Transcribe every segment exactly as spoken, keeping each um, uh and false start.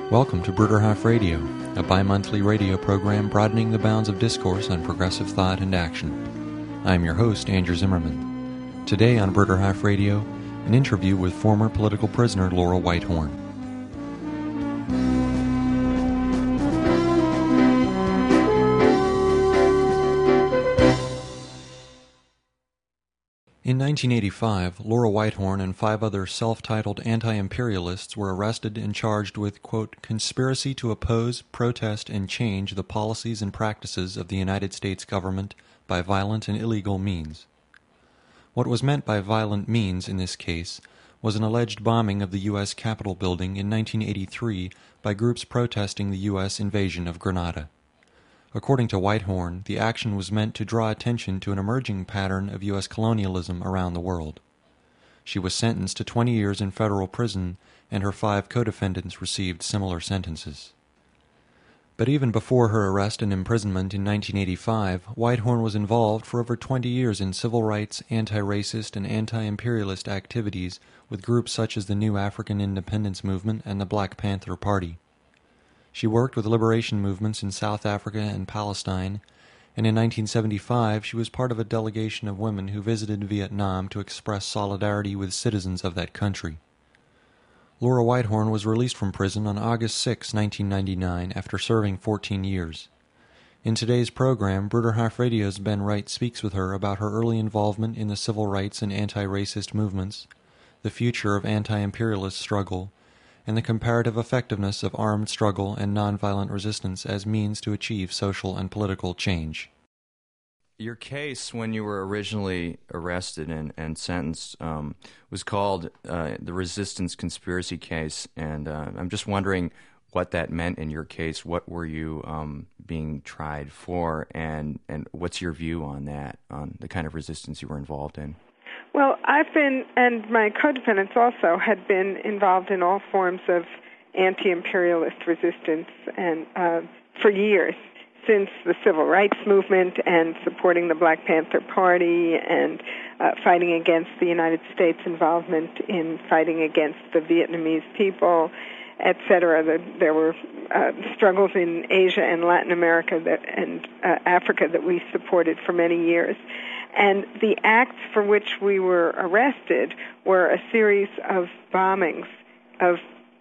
Welcome to Bruderhof Radio, a bi-monthly radio program broadening the bounds of discourse on progressive thought and action. I am your host, Andrew Zimmerman. Today on Bruderhof Radio, an interview with former political prisoner Laura Whitehorn. In nineteen eighty-five, Laura Whitehorn and five other self-titled anti-imperialists were arrested and charged with, quote, conspiracy to oppose, protest, and change the policies and practices of the United States government by violent and illegal means. What was meant by violent means in this case was an alleged bombing of the U S Capitol building in nineteen eighty-three by groups protesting the U S invasion of Grenada. According to Whitehorn, the action was meant to draw attention to an emerging pattern of U S colonialism around the world. She was sentenced to twenty years in federal prison, and her five co-defendants received similar sentences. But even before her arrest and imprisonment in nineteen eighty-five, Whitehorn was involved for over twenty years in civil rights, anti-racist, and anti-imperialist activities with groups such as the New African Independence Movement and the Black Panther Party. She worked with liberation movements in South Africa and Palestine, and in nineteen seventy-five she was part of a delegation of women who visited Vietnam to express solidarity with citizens of that country. Laura Whitehorn was released from prison on August sixth, nineteen ninety-nine, after serving fourteen years. In today's program, Bruderhof Radio's Ben Wright speaks with her about her early involvement in the civil rights and anti-racist movements, the future of anti-imperialist struggle, and the comparative effectiveness of armed struggle and nonviolent resistance as means to achieve social and political change. Your case, when you were originally arrested and, and sentenced, um, was called uh, the Resistance Conspiracy Case, and uh, I'm just wondering what that meant in your case. What were you um, being tried for, and, and what's your view on that, on the kind of resistance you were involved in? Well, I've been, and my co-defendants also, had been involved in all forms of anti-imperialist resistance and uh, for years, since the Civil Rights Movement and supporting the Black Panther Party and uh, fighting against the United States involvement in fighting against the Vietnamese people, et cetera. There were uh, struggles in Asia and Latin America that, and uh, Africa that we supported for many years. And the acts for which we were arrested were a series of bombings of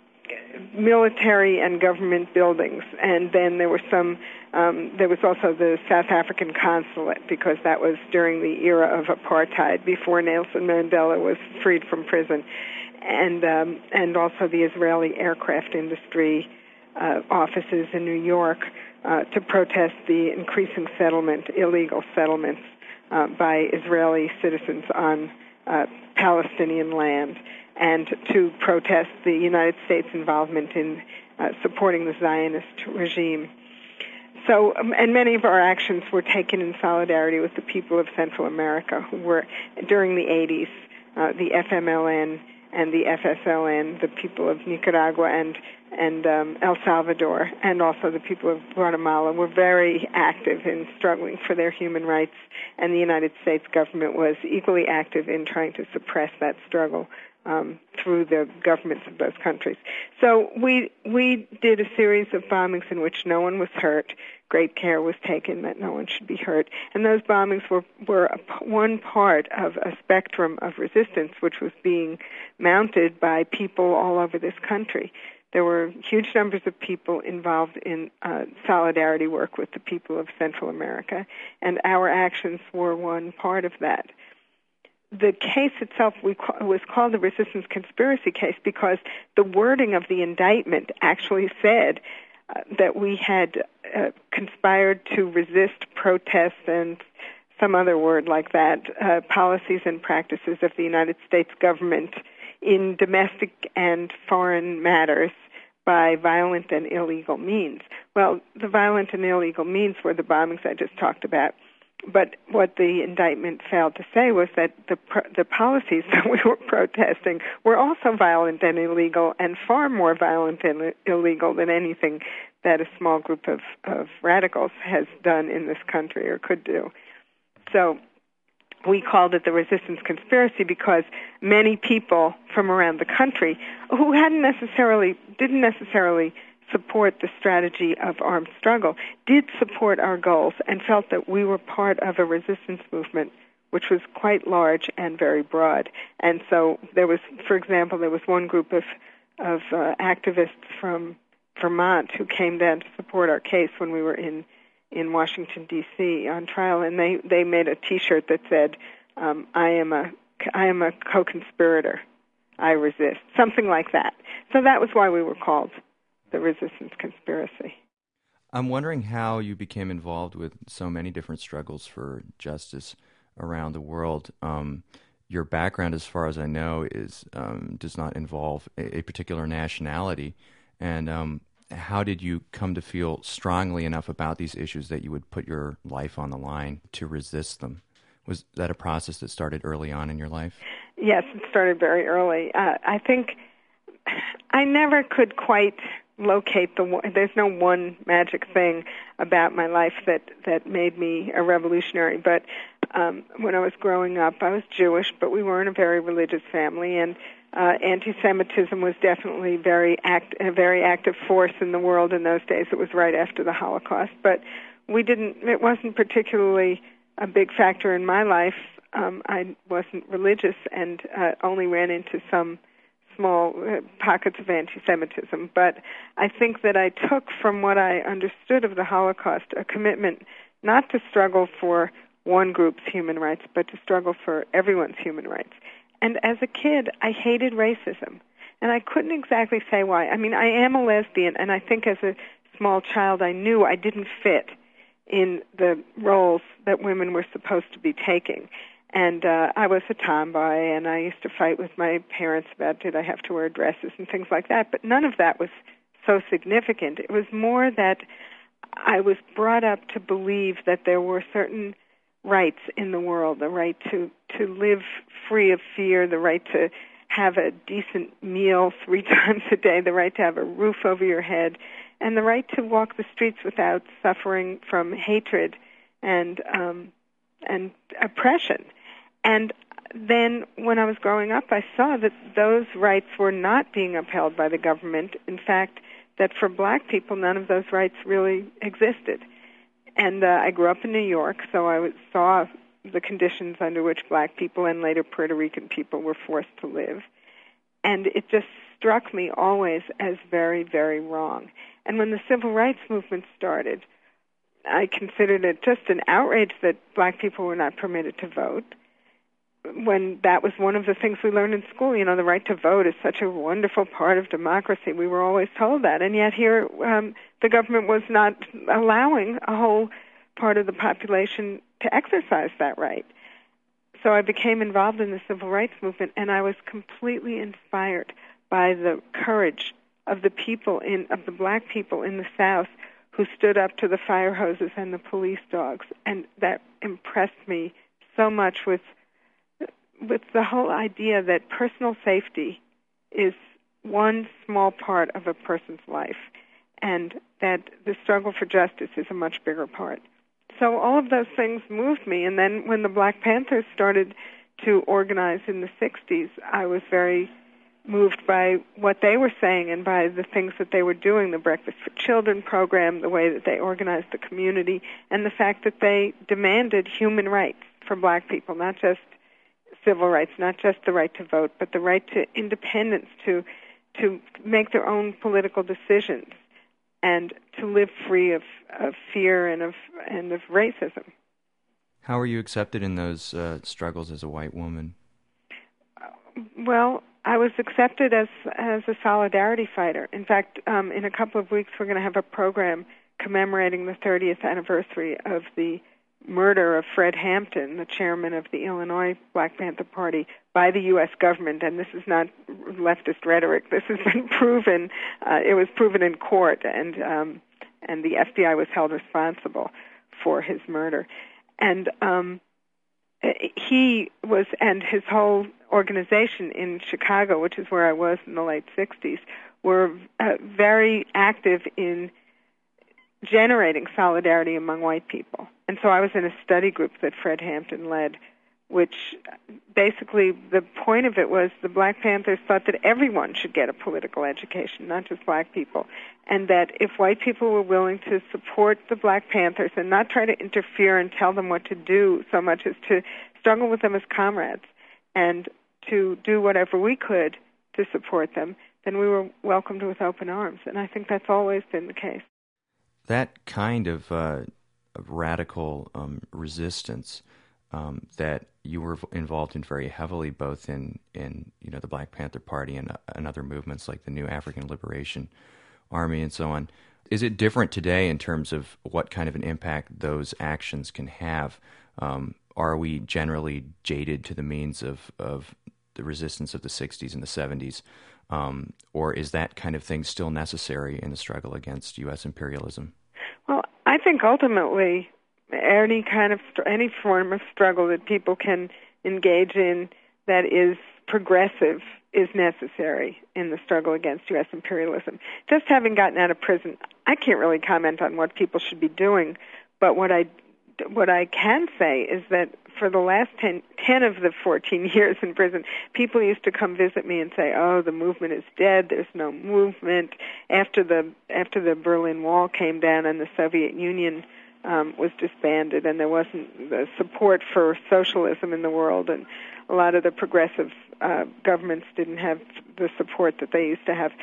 military and government buildings. And then there were some, um, there was also the South African consulate, because that was during the era of apartheid, before Nelson Mandela was freed from prison. And um, and also the Israeli aircraft industry uh, offices in New York uh, to protest the increasing settlement, illegal settlements uh, by Israeli citizens on uh, Palestinian land, and to protest the United States involvement in uh, supporting the Zionist regime. So, um, and many of our actions were taken in solidarity with the people of Central America, who were, during the eighties, uh, the F M L N and the F S L N, the people of Nicaragua and and um, El Salvador, and also the people of Guatemala, were very active in struggling for their human rights, and the United States government was equally active in trying to suppress that struggle um, through the governments of those countries. So we we did a series of bombings in which no one was hurt. Great care was taken that no one should be hurt. And those bombings were, were a, one part of a spectrum of resistance which was being mounted by people all over this country. There were huge numbers of people involved in uh, solidarity work with the people of Central America, and our actions were one part of that. The case itself we ca- was called the Resistance Conspiracy Case because the wording of the indictment actually said Uh, that we had uh, conspired to resist, protest, and some other word like that, uh, policies and practices of the United States government in domestic and foreign matters by violent and illegal means. Well, the violent and illegal means were the bombings I just talked about. But what the indictment failed to say was that the the policies that we were protesting were also violent and illegal, and far more violent and illegal than anything that a small group of, of radicals has done in this country or could do. So we called it the Resistance Conspiracy because many people from around the country who hadn't necessarily, didn't necessarily support the strategy of armed struggle, did support our goals and felt that we were part of a resistance movement which was quite large and very broad. And so there was, for example, there was one group of, of uh, activists from Vermont who came down to support our case when we were in, in Washington, D C on trial, and they, they made a T-shirt that said, um, I am a, I am a co-conspirator. I resist, something like that. So that was why we were called the Resistance Conspiracy. I'm wondering how you became involved with so many different struggles for justice around the world. Um, your background, as far as I know, is um, does not involve a, a particular nationality. And um, how did you come to feel strongly enough about these issues that you would put your life on the line to resist them? Was that a process that started early on in your life? Yes, it started very early. Uh, I think I never could quite locate the one, there's no one magic thing about my life that, that made me a revolutionary, but um, when I was growing up, I was Jewish, but we weren't a very religious family, and uh, anti-Semitism was definitely very act, a very active force in the world in those days. It was right after the Holocaust, but we didn't, it wasn't particularly a big factor in my life. Um, I wasn't religious and uh, only ran into some small uh, pockets of anti-Semitism. But I think that I took from what I understood of the Holocaust a commitment not to struggle for one group's human rights, but to struggle for everyone's human rights. And as a kid, I hated racism. And I couldn't exactly say why. I mean, I am a lesbian, and I think as a small child I knew I didn't fit in the roles that women were supposed to be taking. And uh, I was a tomboy, and I used to fight with my parents about did I have to wear dresses and things like that. But none of that was so significant. It was more that I was brought up to believe that there were certain rights in the world, the right to, to live free of fear, the right to have a decent meal three times a day, the right to have a roof over your head, and the right to walk the streets without suffering from hatred and um, and oppression. And then when I was growing up, I saw that those rights were not being upheld by the government. In fact, that for black people, none of those rights really existed. And uh, I grew up in New York, so I saw the conditions under which black people and later Puerto Rican people were forced to live. And it just struck me always as very, very wrong. And when the civil rights movement started, I considered it just an outrage that black people were not permitted to vote, when that was one of the things we learned in school. You know, the right to vote is such a wonderful part of democracy. We were always told that. And yet here, um, the government was not allowing a whole part of the population to exercise that right. So I became involved in the civil rights movement, and I was completely inspired by the courage of the people, in of the black people in the South who stood up to the fire hoses and the police dogs. And that impressed me so much with with the whole idea that personal safety is one small part of a person's life, and that the struggle for justice is a much bigger part. So all of those things moved me, and then when the Black Panthers started to organize in the sixties, I was very moved by what they were saying and by the things that they were doing, the Breakfast for Children program, the way that they organized the community, and the fact that they demanded human rights for black people, not just civil rights, not just the right to vote, but the right to independence, to to make their own political decisions, and to live free of, of fear and of and of racism. How were you accepted in those uh, struggles as a white woman? Well, I was accepted as as a solidarity fighter. In fact, um, in a couple of weeks, we're going to have a program commemorating the thirtieth anniversary of the murder of Fred Hampton, the chairman of the Illinois Black Panther Party, by the U S government. And this is not leftist rhetoric. This has been proven. Uh, it was proven in court, and um, and the F B I was held responsible for his murder. And um, he was, and his whole organization in Chicago, which is where I was in the late sixties, were uh, very active in generating solidarity among white people. And so I was in a study group that Fred Hampton led which basically the point of it was the Black Panthers thought that everyone should get a political education, not just black people, and that if white people were willing to support the Black Panthers and not try to interfere and tell them what to do so much as to struggle with them as comrades and to do whatever we could to support them, then we were welcomed with open arms. And I think that's always been the case. That kind of, uh, of radical um, resistance um, that you were involved in very heavily, both in, in you know the Black Panther Party and, uh, and other movements like the New African Liberation Army and so on. Is it different today in terms of what kind of an impact those actions can have? Um, are we generally jaded to the means of, of the resistance of the sixties and the seventies? Um, or is that kind of thing still necessary in the struggle against U S imperialism? Well, I think ultimately any kind of any form of struggle that people can engage in that is progressive is necessary in the struggle against U S imperialism. Just having gotten out of prison, I can't really comment on what people should be doing, but what I what I can say is that for the last ten, ten of the fourteen years in prison, people used to come visit me and say, "Oh, the movement is dead. There's no movement." After the after the Berlin Wall came down and the Soviet Union um, was disbanded, and there wasn't the support for socialism in the world, and a lot of the progressive uh, governments didn't have the support that they used to have.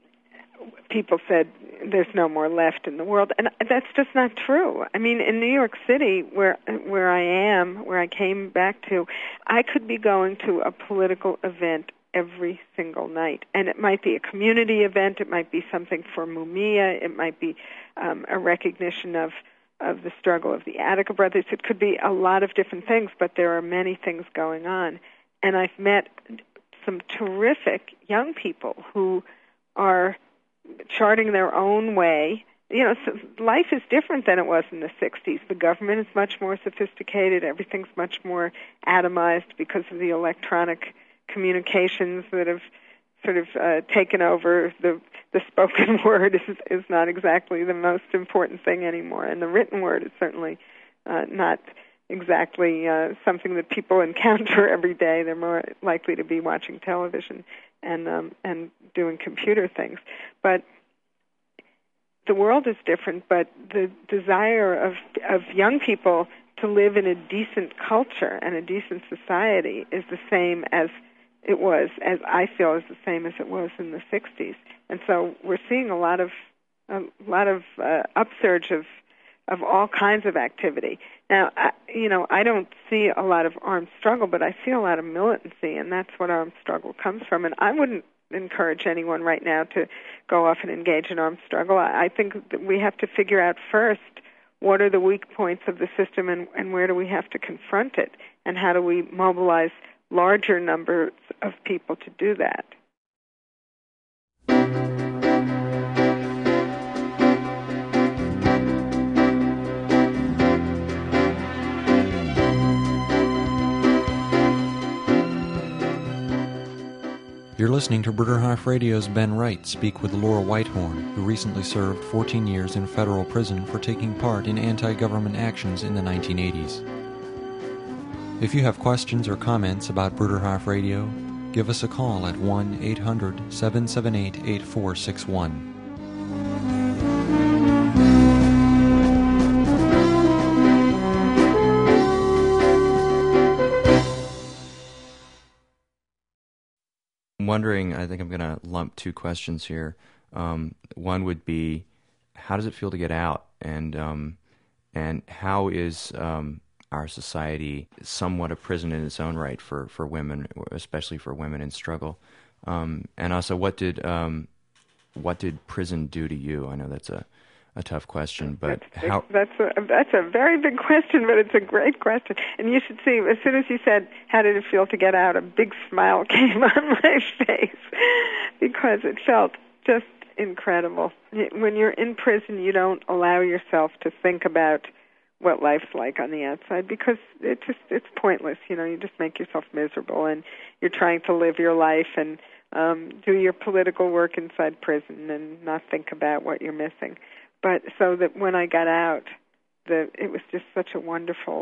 People said there's no more left in the world, and that's just not true. I mean, in New York City, where where I am, where I came back to, I could be going to a political event every single night, and it might be a community event, it might be something for Mumia, it might be um, a recognition of of the struggle of the Attica brothers. It could be a lot of different things, but there are many things going on, and I've met some terrific young people who are charting their own way. You know, so life is different than it was in the sixties. The government is much more sophisticated. Everything's much more atomized because of the electronic communications that have sort of uh, taken over. The the spoken word is, is not exactly the most important thing anymore, and the written word is certainly uh, not exactly uh, something that people encounter every day. They're more likely to be watching television and um, and doing computer things. But the world is different, but the desire of of young people to live in a decent culture and a decent society is the same as it was, as I feel is the same as it was in the sixties. And so we're seeing a lot of a lot of uh, upsurge of of all kinds of activity. Now, I, you know, I don't see a lot of armed struggle, but I see a lot of militancy, and that's what armed struggle comes from. And I wouldn't encourage anyone right now to go off and engage in armed struggle. I, I think that we have to figure out first what are the weak points of the system and, and where do we have to confront it, and how do we mobilize larger numbers of people to do that. You're listening to Bruderhof Radio's Ben Wright speak with Laura Whitehorn, who recently served fourteen years in federal prison for taking part in anti-government actions in the nineteen eighties. If you have questions or comments about Bruderhof Radio, give us a call at one eight hundred seven seven eight eight four six one. I'm wondering, I think I'm going to lump two questions here. Um, one would be, how does it feel to get out? And um, and how is um, our society somewhat a prison in its own right for, for women, especially for women in struggle? Um, and also, what did um, what did prison do to you? I know that's a, a tough question, but that's, how... That's a, that's a very big question, but it's a great question. And you should see, as soon as you said, how did it feel to get out, a big smile came on my face because it felt just incredible. When you're in prison, you don't allow yourself to think about what life's like on the outside because it just it's pointless. You know, you just make yourself miserable, and you're trying to live your life and um, do your political work inside prison and not think about what you're missing. But so that when I got out, the it was just such a wonderful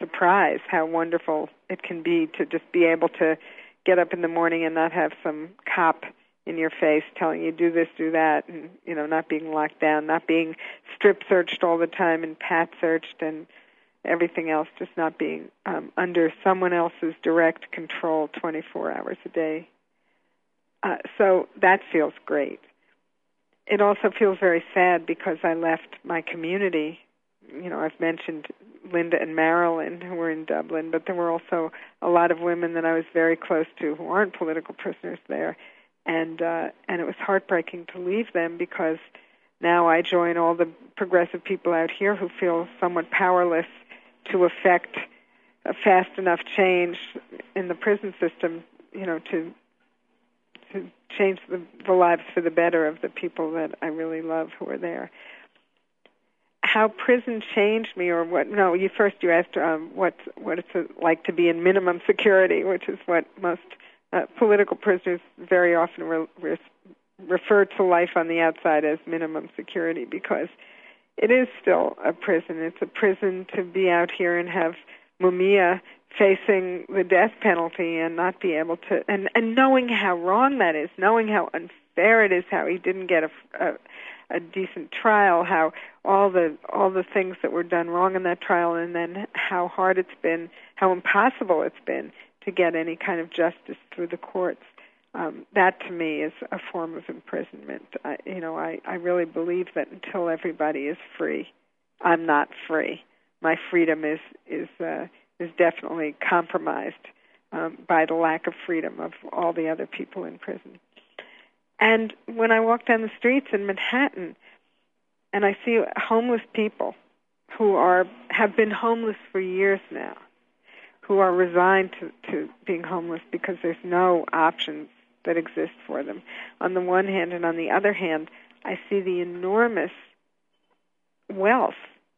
surprise how wonderful it can be to just be able to get up in the morning and not have some cop in your face telling you do this, do that, and, you know, not being locked down, not being strip searched all the time and pat searched and everything else, just not being um, under someone else's direct control twenty-four hours a day. Uh, so that feels great. It also feels very sad because I left my community. You know, I've mentioned Linda and Marilyn, who were in Dublin, but there were also a lot of women that I was very close to who aren't political prisoners there. And uh, and it was heartbreaking to leave them because now I join all the progressive people out here who feel somewhat powerless to affect a fast enough change in the prison system, you know, to to change the, the lives for the better of the people that I really love who are there. How prison changed me, or what? No, you first you asked um, what what it's like to be in minimum security, which is what most uh, political prisoners very often re- re- refer to life on the outside as minimum security, because it is still a prison. It's a prison to be out here and have Mumia facing the death penalty and not be able to, and, and knowing how wrong that is, knowing how unfair it is, how he didn't get a, a, a decent trial, how all the all the things that were done wrong in that trial, and then how hard it's been, how impossible it's been to get any kind of justice through the courts. Um, that to me is a form of imprisonment. I, you know, I, I really believe that until everybody is free, I'm not free. My freedom is is uh, is definitely compromised um, by the lack of freedom of all the other people in prison. And when I walk down the streets in Manhattan, and I see homeless people who are have been homeless for years now, who are resigned to, to being homeless because there's no options that exist for them, on the one hand, and on the other hand, I see the enormous wealth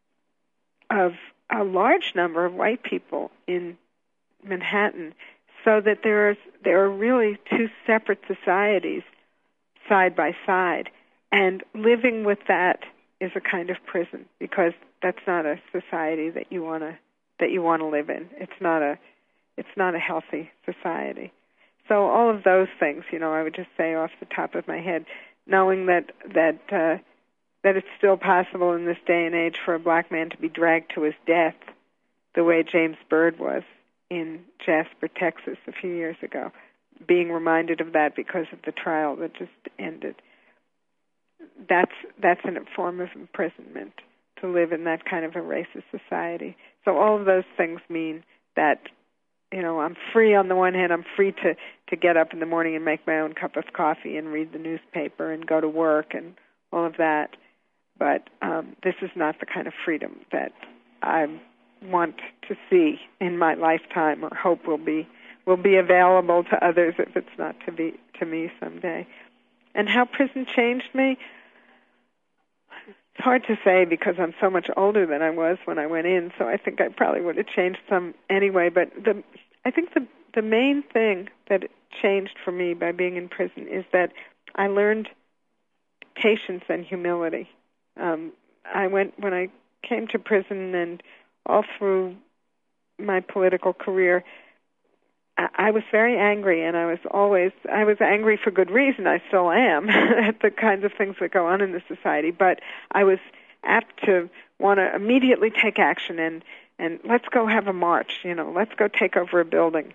of a large number of white people in Manhattan, so that there is there are really two separate societies side by side, and living with that is a kind of prison, because that's not a society that you want to that you want to live in. It's not a it's not a healthy society. So all of those things, you know, I would just say off the top of my head, knowing that that uh, that it's still possible in this day and age for a black man to be dragged to his death, the way James Byrd was in Jasper, Texas, a few years ago, being reminded of that because of the trial that just ended. That's that's a form of imprisonment, to live in that kind of a racist society. So all of those things mean that, you know, I'm free on the one hand, I'm free to, to get up in the morning and make my own cup of coffee and read the newspaper and go to work and all of that. But um, this is not the kind of freedom that I want to see in my lifetime, or hope will be will be available to others if it's not to be to me someday. And how prison changed me? It's hard to say because I'm so much older than I was when I went in, so I think I probably would have changed some anyway. But the, I think the the main thing that changed for me by being in prison is that I learned patience and humility. Um, I went when I came to prison, and all through my political career, I, I was very angry, and I was always I was angry for good reason. I still am at the kinds of things that go on in the society, but I was apt to want to immediately take action and and let's go have a march. You know, let's go take over a building.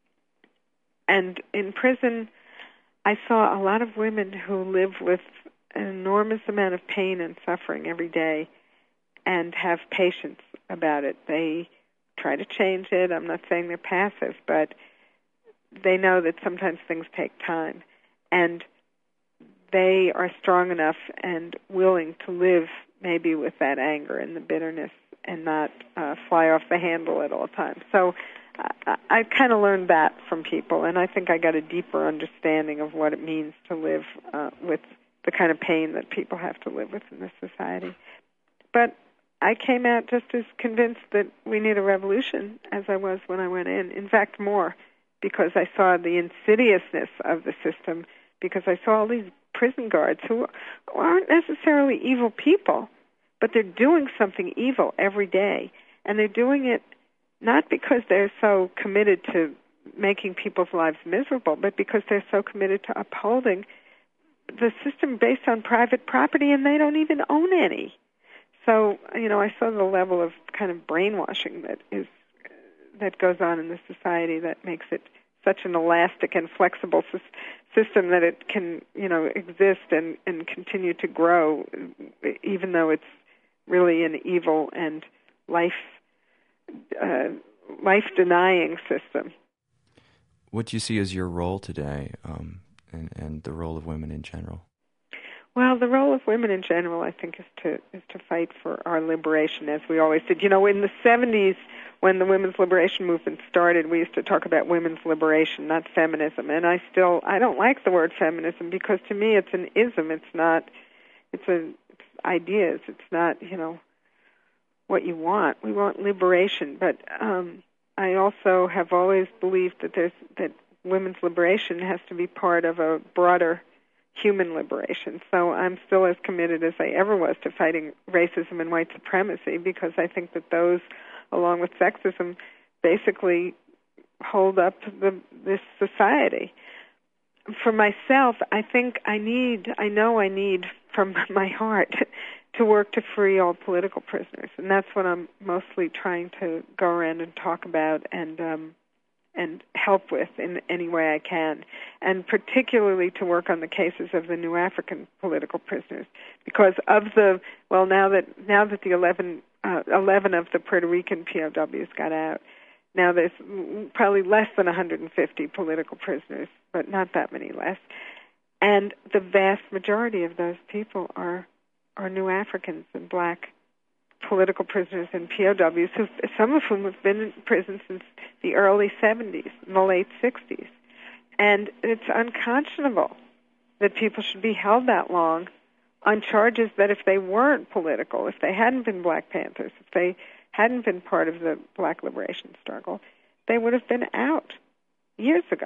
And in prison, I saw a lot of women who live with an enormous amount of pain and suffering every day and have patience about it. They try to change it. I'm not saying they're passive, but they know that sometimes things take time. And they are strong enough and willing to live maybe with that anger and the bitterness and not uh, fly off the handle at all times. So I, I kind of learned that from people, and I think I got a deeper understanding of what it means to live uh, with the kind of pain that people have to live with in this society. But I came out just as convinced that we need a revolution as I was when I went in. In fact, more, because I saw the insidiousness of the system, because I saw all these prison guards who aren't necessarily evil people, but they're doing something evil every day, and they're doing it not because they're so committed to making people's lives miserable, but because they're so committed to upholding the system based on private property, and they don't even own any. So, you know, I saw the level of kind of brainwashing that is that goes on in the society that makes it such an elastic and flexible sy- system that it can, you know, exist and, and continue to grow, even though it's really an evil and life uh, life-denying system. What do you see as your role today, um, and, and the role of women in general? Well, the role of women in general, I think, is to is to fight for our liberation, as we always did. You know, in the seventies, when the women's liberation movement started, we used to talk about women's liberation, not feminism. And I still, I don't like the word feminism because to me it's an ism. It's not, it's a it's ideas. It's not, you know, what you want. We want liberation. But um, I also have always believed that there's that women's liberation has to be part of a broader human liberation. So I'm still as committed as I ever was to fighting racism and white supremacy, because I think that those, along with sexism, basically hold up the, this society. For myself, I think I need, I know I need from my heart to work to free all political prisoners. And that's what I'm mostly trying to go around and talk about and um, and help with in any way I can, and particularly to work on the cases of the new African political prisoners, because of the well now that now that the eleven uh, eleven of the Puerto Rican P O Ws got out, now there's probably less than one hundred fifty political prisoners, but not that many less, and the vast majority of those people are are new Africans and black political prisoners and P O Ws, who some of whom have been in prison since the early seventies, and the late sixties. And it's unconscionable that people should be held that long on charges that if they weren't political, if they hadn't been Black Panthers, if they hadn't been part of the Black liberation struggle, they would have been out years ago.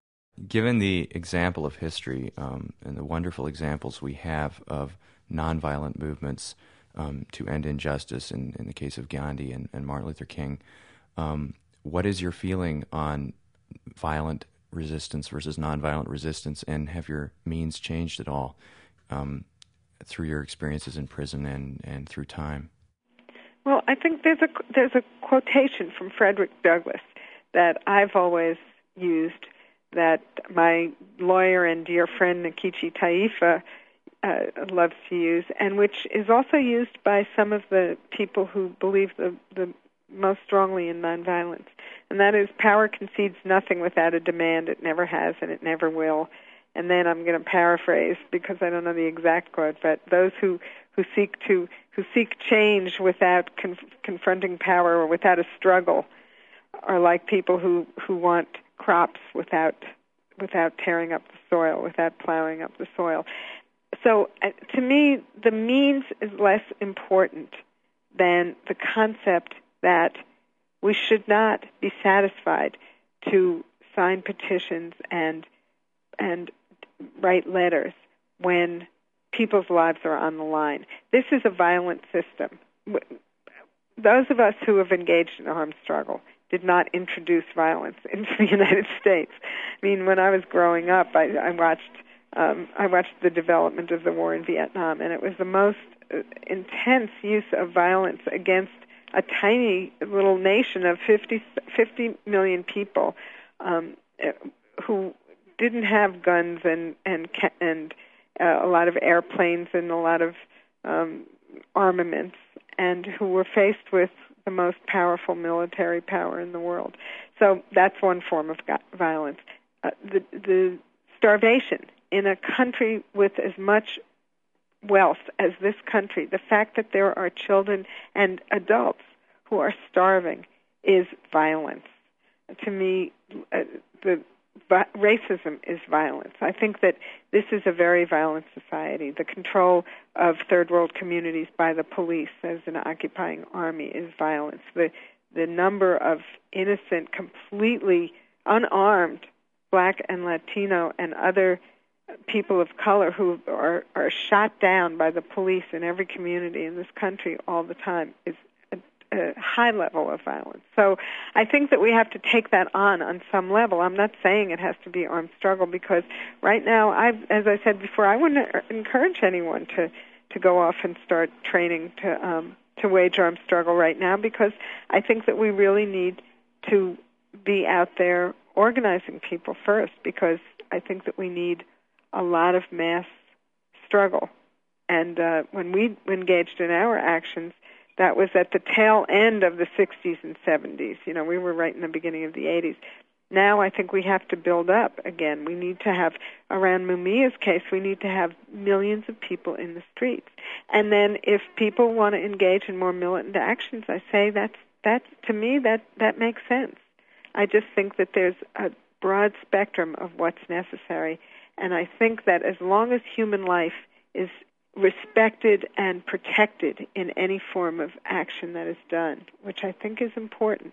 Given the example of history um, and the wonderful examples we have of nonviolent movements Um, to end injustice in, in the case of Gandhi and, and Martin Luther King, um, what is your feeling on violent resistance versus nonviolent resistance, and have your means changed at all um, through your experiences in prison and, and through time? Well, I think there's a there's a quotation from Frederick Douglass that I've always used, that my lawyer and dear friend Nkechi Taifa Uh, loves to use, and which is also used by some of the people who believe the, the most strongly in nonviolence. And that is, power concedes nothing without a demand. It never has and it never will. And then I'm going to paraphrase because I don't know the exact quote, but those who, who seek to who seek change without conf- confronting power or without a struggle are like people who, who want crops without without tearing up the soil, without plowing up the soil. So uh, to me, the means is less important than the concept that we should not be satisfied to sign petitions and and write letters when people's lives are on the line. This is a violent system. Those of us who have engaged in armed struggle did not introduce violence into the United States. I mean, when I was growing up, I, I watched Um, I watched the development of the war in Vietnam, and it was the most uh, intense use of violence against a tiny little nation of fifty, fifty million people um, who didn't have guns and and and uh, a lot of airplanes and a lot of um, armaments, and who were faced with the most powerful military power in the world. So that's one form of violence. Uh, the the starvation in a country with as much wealth as this country, the fact that there are children and adults who are starving is violence. To me, uh, the vi- racism is violence. I think that this is a very violent society. The control of third world communities by the police as an occupying army is violence. The the number of innocent, completely unarmed Black and Latino and other people of color who are, are shot down by the police in every community in this country all the time is a, a a high level of violence. So I think that we have to take that on on some level. I'm not saying it has to be armed struggle, because right now, I've, as I said before, I wouldn't encourage anyone to, to go off and start training to um, to wage armed struggle right now, because I think that we really need to be out there organizing people first, because I think that we need a lot of mass struggle. And uh, when we engaged in our actions, that was at the tail end of the sixties and seventies. You know, we were right in the beginning of the eighties. Now I think we have to build up again. We need to have, around Mumia's case, we need to have millions of people in the streets. And then if people want to engage in more militant actions, I say that's, that's to me, that, that makes sense. I just think that there's a broad spectrum of what's necessary. And I think that as long as human life is respected and protected in any form of action that is done, which I think is important,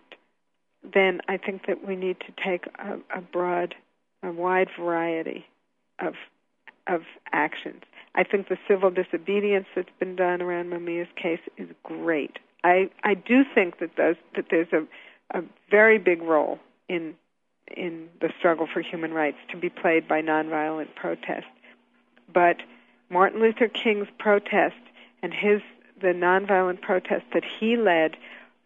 then I think that we need to take a, a broad, a wide variety of of actions. I think the civil disobedience that's been done around Mumia's case is great. I, I do think that those that there's a, a very big role in in the struggle for human rights to be played by nonviolent protest. But Martin Luther King's protest and his the nonviolent protest that he led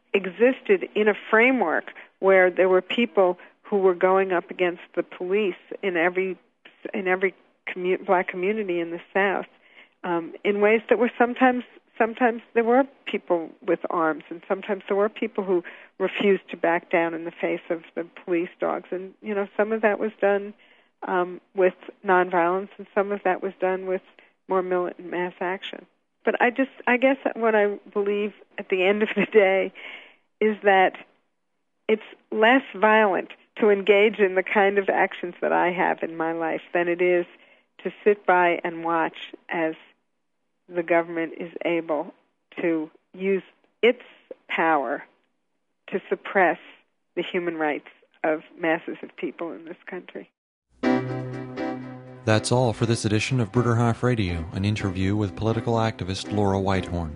existed in a framework where there were people who were going up against the police in every in every commu- black community in the South, um, in ways that were sometimes sometimes there were people with arms, and sometimes there were people who refused to back down in the face of the police dogs. And you know, some of that was done um, with nonviolence, and some of that was done with more militant mass action. But I just, I guess what I believe at the end of the day is that it's less violent to engage in the kind of actions that I have in my life than it is to sit by and watch as the government is able to use its power to suppress the human rights of masses of people in this country. That's all for this edition of Bruderhof Radio, an interview with political activist Laura Whitehorn.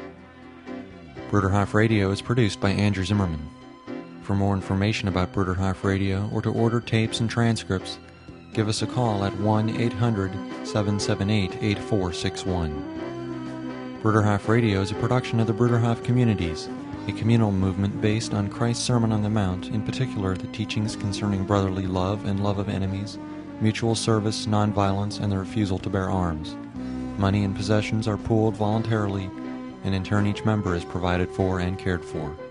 Bruderhof Radio is produced by Andrew Zimmerman. For more information about Bruderhof Radio or to order tapes and transcripts, give us a call at one eight hundred seven seven eight eight four six one. Bruderhof Radio is a production of the Bruderhof Communities, a communal movement based on Christ's Sermon on the Mount, in particular the teachings concerning brotherly love and love of enemies, mutual service, nonviolence, and the refusal to bear arms. Money and possessions are pooled voluntarily, and in turn each member is provided for and cared for.